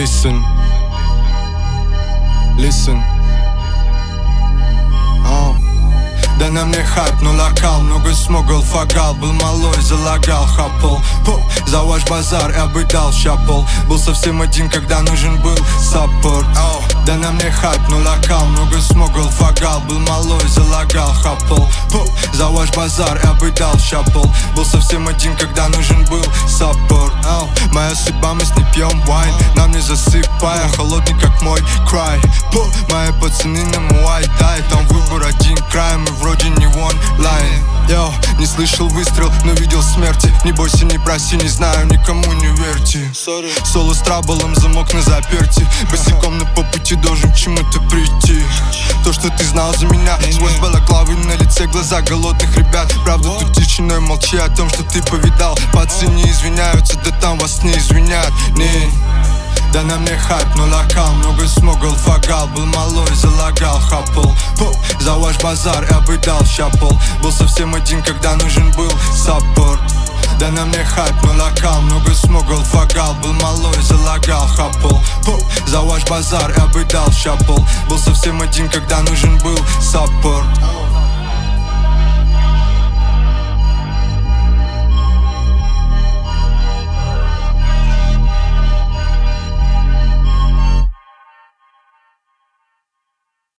Listen. Да на мне хайп, но локал, много смогл, фагал. Был малой, залагал, хапал. За ваш базар я бы дал шапал. Был совсем один, когда нужен был саппорт. Да на мне хайп, но локал, много смогл, фагал. Был малой, залагал, хапал. За ваш базар я бы дал шапал. Был совсем один, когда нужен был саппорт. Моя судьба, мы с ней пьем вайн. Нам не засыпая, холодный как мой край. Мои пацаны на муай-тай. Там выбор один край, мы вроде не онлайн. Йо, не слышал выстрел, но видел смерти. Не бойся, не проси, не знаю, никому не верьте. Соло с траблом, замок на заперти. Босиком, но по пути должен к чему-то прийти. То, что ты знал за меня, сквозь балаклавы на лице, глаза голодных ребят. Правда тут тишиной, молчи о том, что ты повидал. Пацаны не извиняются, да там вас не извинят. Не. Да на мне хайп, но локал, много смогл, фагал. Был малой, залагал, хапал. За ваш базар я бы дал шапал. Был совсем один, когда нужен был саппорт. Да на мне хайп, но локал, много смогл, фагал. Был малой, залагал, хапал. За ваш базар я бы дал шапал. Был совсем один, когда нужен был саппорт.